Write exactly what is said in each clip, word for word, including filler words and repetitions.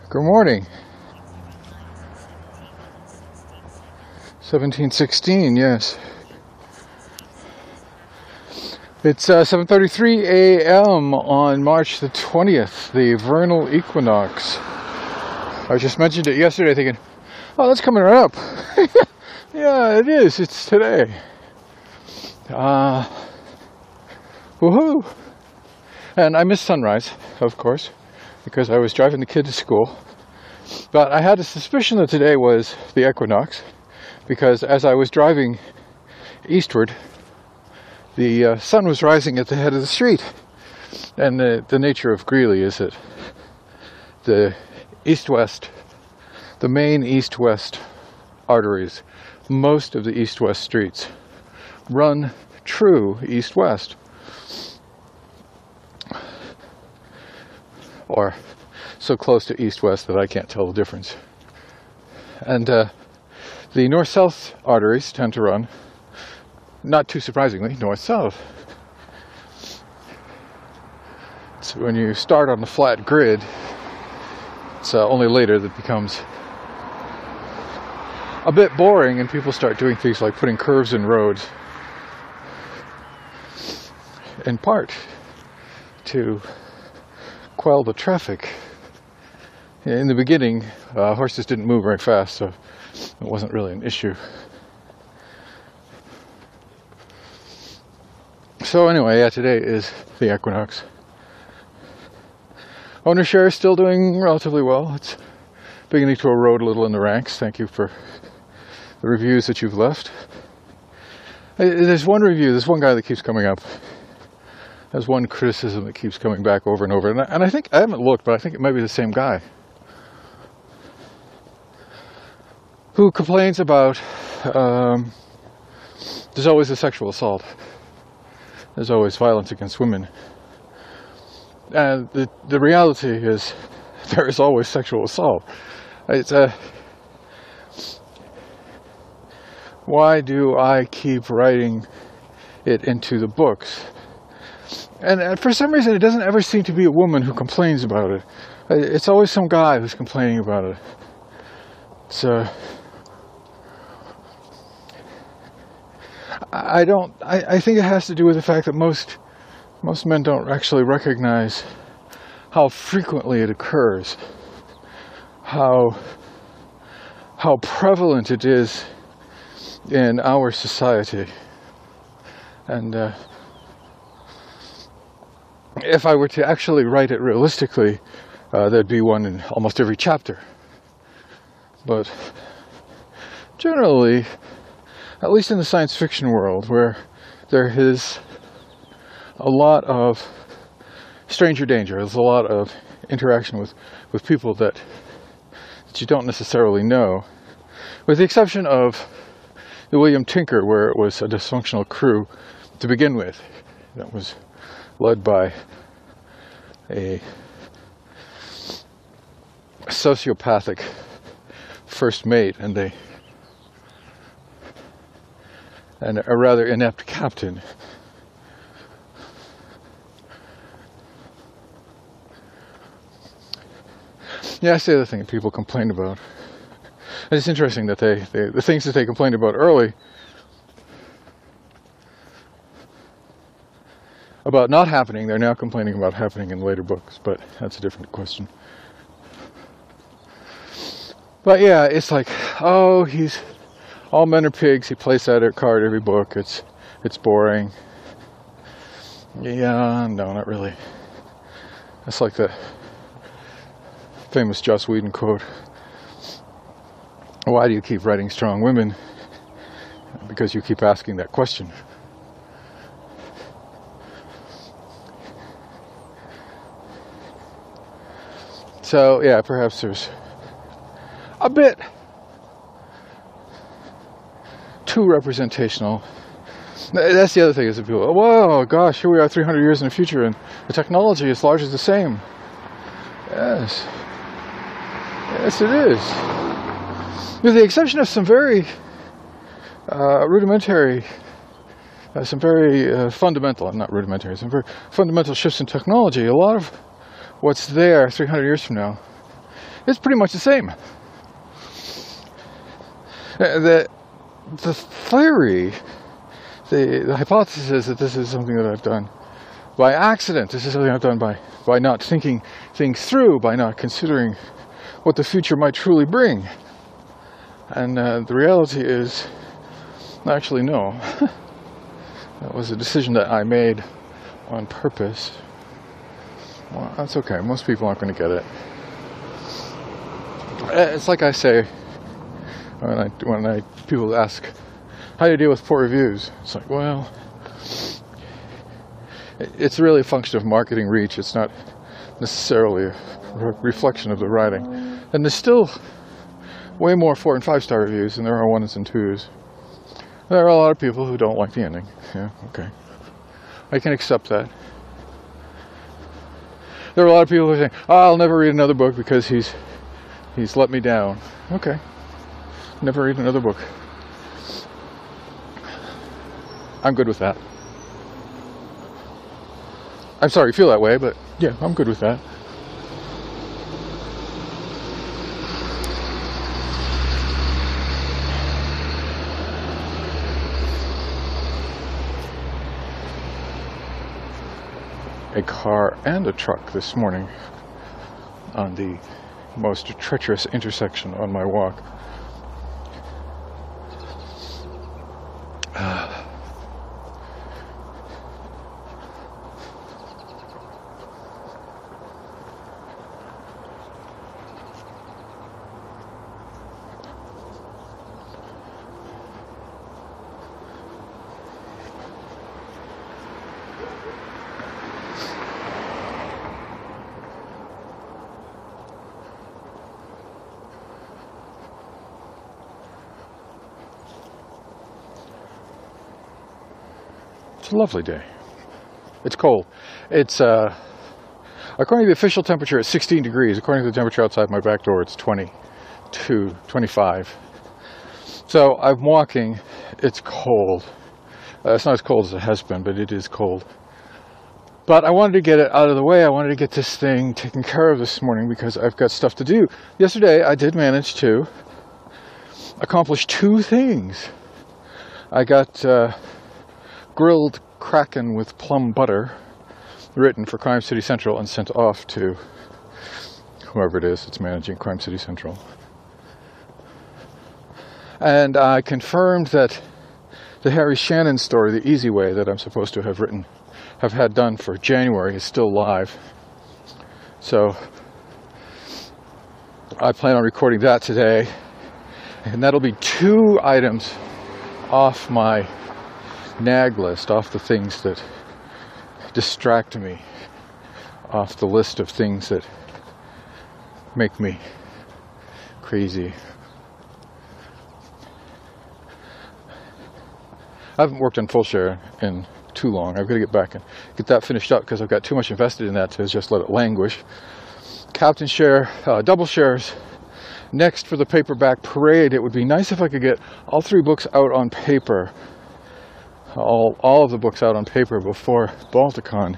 Good morning. seventeen sixteen, yes. It's uh, seven thirty-three a m on March the twentieth, the vernal equinox. I just mentioned it yesterday thinking, oh, that's coming right up. Yeah, it is. It's today. Uh, woohoo! And I missed sunrise, of course, because I was driving the kid to school. But I had a suspicion that today was the equinox, because as I was driving eastward, the uh, sun was rising at the head of the street. And the, the nature of Greeley is that the east-west, the main east-west arteries, most of the east-west streets run true east-west. Or so close to east-west that I can't tell the difference. And uh, the north-south arteries tend to run, not too surprisingly, north-south. So when you start on the flat grid, it's uh, only later that it becomes a bit boring and people start doing things like putting curves in roads, in part to quell the traffic. In the beginning, uh, horses didn't move very fast, so it wasn't really an issue. So anyway, yeah, today is the equinox. Owner share is still doing relatively well. It's beginning to erode a little in the ranks. Thank you for the reviews that you've left. There's one review, there's one guy that keeps coming up. There's one criticism that keeps coming back over and over. And I, and I think, I haven't looked, but I think it might be the same guy, who complains about, um, there's always a sexual assault. There's always violence against women. And the, the reality is, there is always sexual assault. It's a, why do I keep writing it into the books? And, and for some reason, it doesn't ever seem to be a woman who complains about it. It's always some guy who's complaining about it. So, I don't, I, I think it has to do with the fact that most, most men don't actually recognize how frequently it occurs, how, how prevalent it is in our society. And, uh, if I were to actually write it realistically, uh, there'd be one in almost every chapter. But generally, at least in the science fiction world, where there is a lot of stranger danger, there's a lot of interaction with, with people that, that you don't necessarily know, with the exception of the William Tinker, where it was a dysfunctional crew to begin with, that was led by a sociopathic first mate and they and a rather inept captain. Yeah, that's the other thing that people complain about. And it's interesting that they, they the things that they complained about early about not happening, they're now complaining about happening in later books, but that's a different question. But yeah, it's like, oh, he's, all men are pigs, he plays that card every book, it's, it's boring. Yeah, no, not really. That's like the famous Joss Whedon quote, why do you keep writing strong women? Because you keep asking that question. So, yeah, perhaps there's a bit too representational. That's the other thing, is that people, whoa, gosh, here we are three hundred years in the future and the technology is largely the same. Yes. Yes, it is. With the exception of some very uh, rudimentary, uh, some very uh, fundamental, not rudimentary, some very fundamental shifts in technology, a lot of what's there three hundred years from now it's pretty much the same. The, the theory, the, the hypothesis is that this is something that I've done by accident. This is something I've done by, by not thinking things through, by not considering what the future might truly bring. And uh, the reality is, actually no. That was a decision that I made on purpose. Well, that's okay. Most people aren't going to get it. It's like I say, when I, when I, people ask, how do you deal with poor reviews? It's like, well, it's really a function of marketing reach. It's not necessarily a re- reflection of the writing. And there's still way more four and five star reviews than there are ones and twos. There are a lot of people who don't like the ending. Yeah, okay. I can accept that. There are a lot of people who are saying, oh, I'll never read another book because he's he's let me down. Okay. Never read another book. I'm good with that. I'm sorry you feel that way, but yeah, I'm good with that. A car and a truck this morning on the most treacherous intersection on my walk. It's a lovely day. It's cold. It's, uh, according to the official temperature, it's sixteen degrees. According to the temperature outside my back door, it's twenty-two, twenty-five. So I'm walking. It's cold. Uh, it's not as cold as it has been, but it is cold. But I wanted to get it out of the way. I wanted to get this thing taken care of this morning because I've got stuff to do. Yesterday, I did manage to accomplish two things. I got uh, grilled Kraken with plum butter written for Crime City Central and sent off to whoever it is that's managing Crime City Central. And I confirmed that the Harry Shannon story, The Easy Way, that I'm supposed to have written, have had done for January, is still live. So I plan on recording that today, and that'll be two items off my nag list, off the things that distract me, off the list of things that make me crazy. I haven't worked on full share in too long. I've got to get back and get that finished up because I've got too much invested in that to just let it languish. Captain Share, uh, double shares. Next for the paperback parade, it would be nice if I could get all three books out on paper. All, all of the books out on paper before Balticon.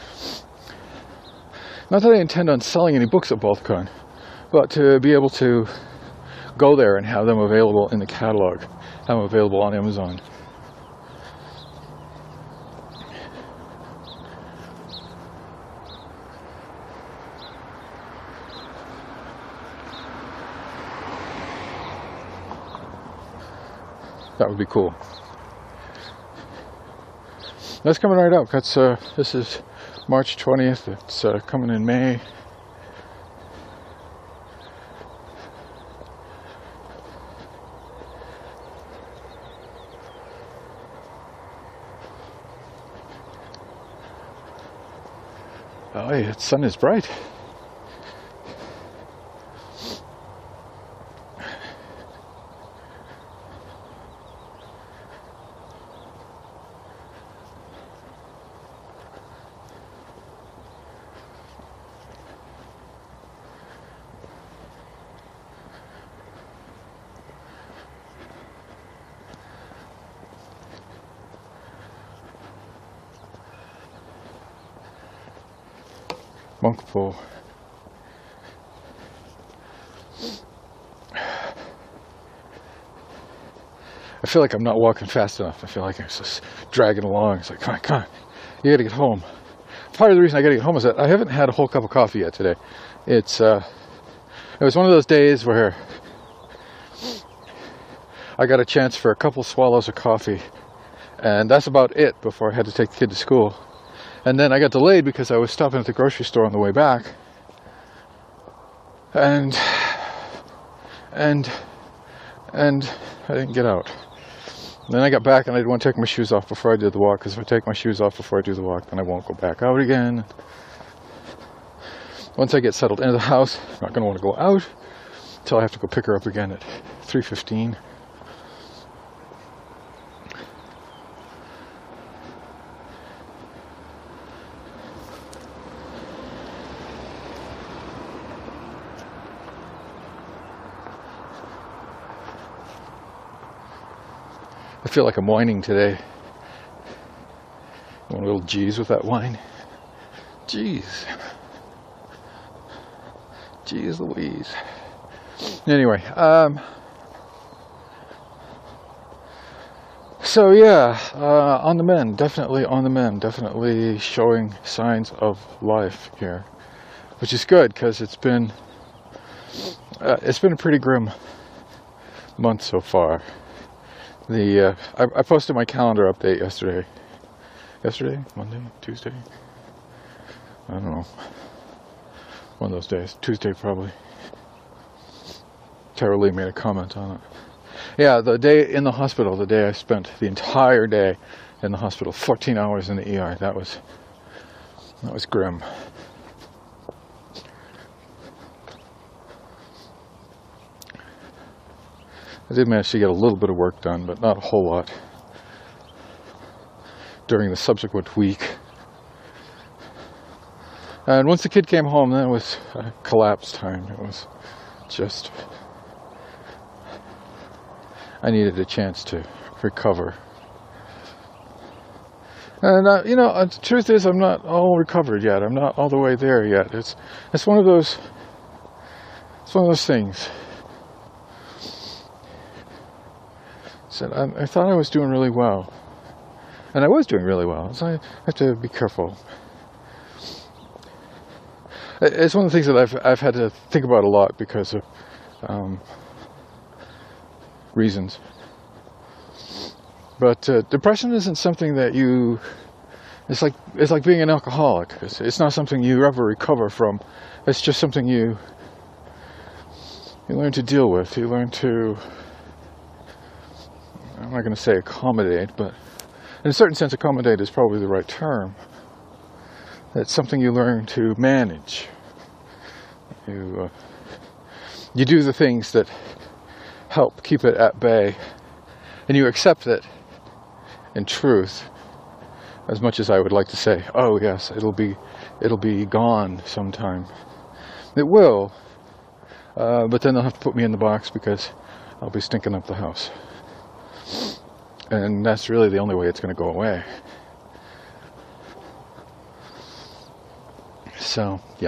Not that I intend on selling any books at Balticon, but to be able to go there and have them available in the catalog, have them available on Amazon. That would be cool. That's coming right up. That's uh, this is March twentieth. It's uh, coming in May. Oh, yeah, the sun is bright. Monkpool. feel like I'm not walking fast enough. I feel like I'm just dragging along. It's like, come on, come on, you gotta get home. Part of the reason I gotta get home is that I haven't had a whole cup of coffee yet today. It's, uh, it was one of those days where I got a chance for a couple swallows of coffee, and that's about it before I had to take the kid to school. And then I got delayed because I was stopping at the grocery store on the way back. And, and, and I didn't get out. Then I got back and I didn't want to take my shoes off before I did the walk, because if I take my shoes off before I do the walk, then I won't go back out again. Once I get settled into the house, I'm not going to want to go out until I have to go pick her up again at three fifteen. I feel like I'm whining today. I want a little G's with that whine. Jeez. Jeez Louise. Anyway, um, so yeah, uh, on the mend, definitely on the mend, definitely showing signs of life here, which is good because it's been, uh, it's been a pretty grim month so far. The uh, I, I posted my calendar update yesterday. Yesterday, Monday, Tuesday. I don't know. One of those days. Tuesday probably. Tara Lee made a comment on it. Yeah, the day in the hospital, the day I spent the entire day in the hospital, fourteen hours in the E R. That was that was grim. I did manage to get a little bit of work done, but not a whole lot during the subsequent week. And once the kid came home, then it was uh, collapse time. It was just, I needed a chance to recover. And uh, you know, uh, the truth is, I'm not all recovered yet. I'm not all the way there yet. It's it's one of those, it's one of those things. So I, I thought I was doing really well, and I was doing really well. So I have to be careful. It's one of the things that I've I've had to think about a lot because of um, reasons. But uh, depression isn't something that you. It's like it's like being an alcoholic. It's, it's not something you ever recover from. It's just something you you learn to deal with. You learn to. I'm not going to say accommodate, but in a certain sense, accommodate is probably the right term. It's something you learn to manage. You uh, you do the things that help keep it at bay, and you accept it. In truth, as much as I would like to say, "Oh yes, it'll be it'll be gone sometime," it will. Uh, but then they'll have to put me in the box because I'll be stinking up the house. And that's really the only way it's going to go away. So, yeah.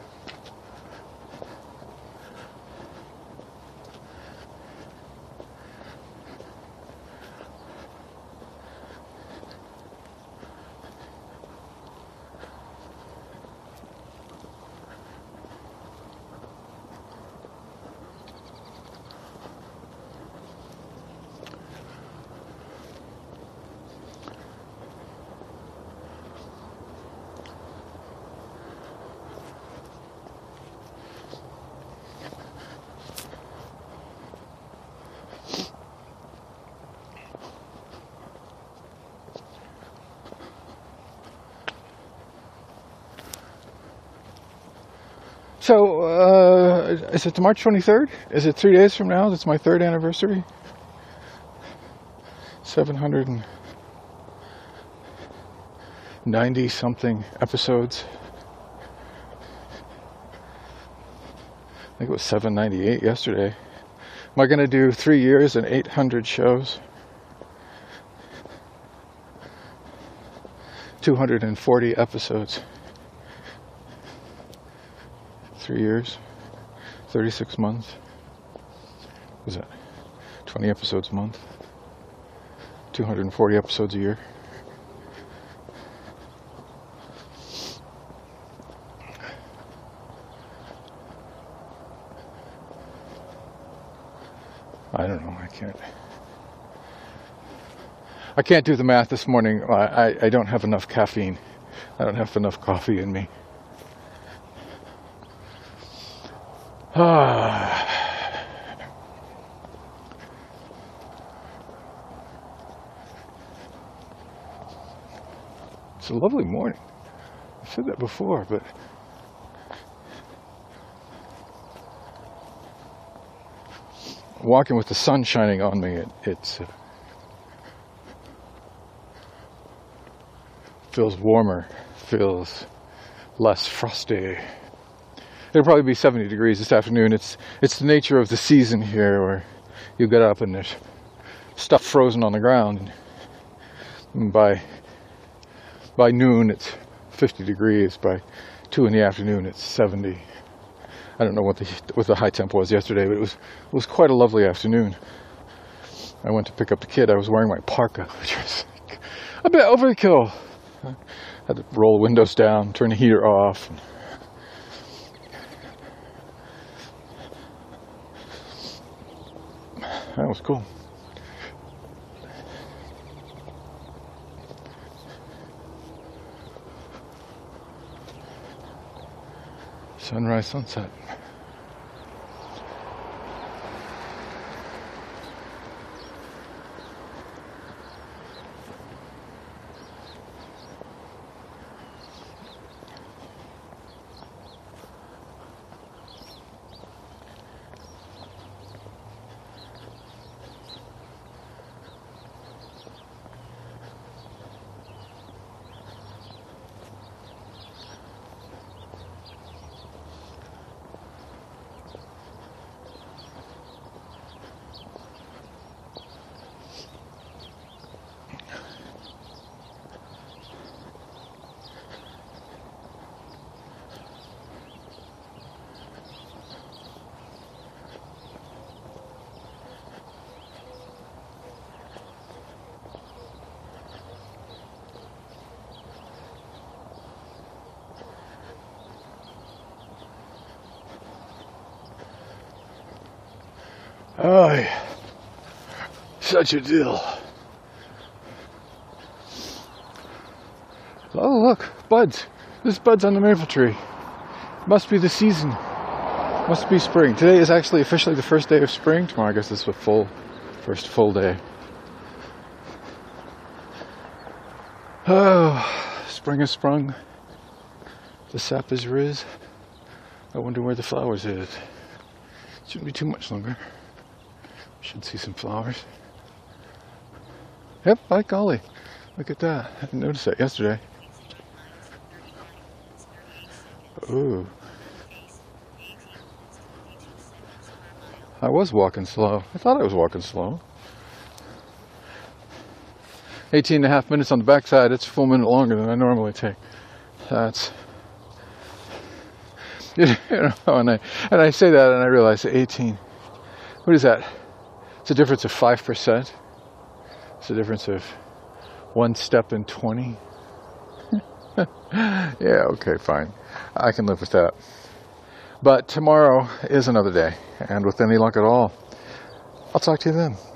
So, uh, is it March twenty-third? Is it three days from now? That's my third anniversary. seven hundred ninety something episodes. I think it was seven ninety-eight yesterday. Am I going to do three years and eight hundred shows? two hundred forty episodes. Three years, thirty-six months. Was that twenty episodes a month? two hundred forty episodes a year. I don't know, I can't. I can't do the math this morning. I, I, I don't have enough caffeine. I don't have enough coffee in me. Ah. It's a lovely morning. I've said that before, but walking with the sun shining on me, it it's, uh, feels warmer, feels less frosty. It'll probably be seventy degrees this afternoon. It's it's the nature of the season here, where you get up and there's stuff frozen on the ground. And by by noon it's fifty degrees. By two in the afternoon it's seventy. I don't know what the what the high temp was yesterday, but it was it was quite a lovely afternoon. I went to pick up the kid. I was wearing my parka, which was a bit overkill. I had to roll the windows down, turn the heater off. And that was cool. Sunrise, sunset. Oh, yeah. Such a deal. Oh, look, buds. There's buds on the maple tree. Must be the season. Must be spring. Today is actually officially the first day of spring. Tomorrow, I guess, this is the full, first full day. Oh, spring has sprung. The sap is riz. I wonder where the flowers is. Shouldn't be too much longer. Should see some flowers. Yep, by golly. Look at that. I didn't notice that yesterday. Ooh. I was walking slow. I thought I was walking slow. eighteen and a half minutes on the backside. It's a full minute longer than I normally take. That's... You know, and I, and I say that and I realize eighteen. What is that? It's a difference of five percent. It's a difference of one step in twenty. Yeah, okay, fine. I can live with that. But tomorrow is another day, and with any luck at all, I'll talk to you then.